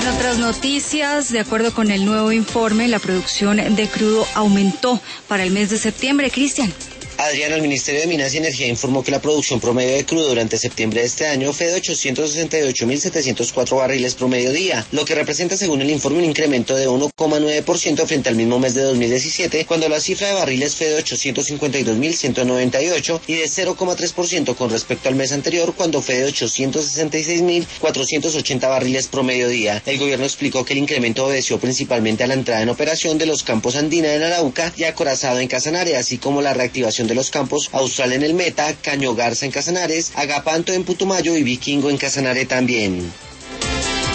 En otras noticias, de acuerdo con el nuevo informe, la producción de crudo aumentó para el mes de septiembre. Cristian. Adriana, el Ministerio de Minas y Energía informó que la producción promedio de crudo durante septiembre de este año fue de 868.704 barriles promedio día, lo que representa, según el informe, un incremento de 1,9% frente al mismo mes de 2017, cuando la cifra de barriles fue de 852.198 y de 0,3% con respecto al mes anterior, cuando fue de 866.480 barriles promedio día. El gobierno explicó que el incremento obedeció principalmente a la entrada en operación de los campos Andina en Arauca y Acorazado en Casanare, así como la reactivación de los campos Austral en el Meta, Caño Garza en Casanares, Agapanto en Putumayo y Vikingo en Casanare también.